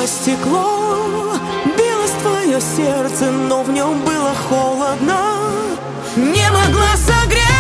о стекло. Билось твое сердце, но в нем было холодно. Не могла согреть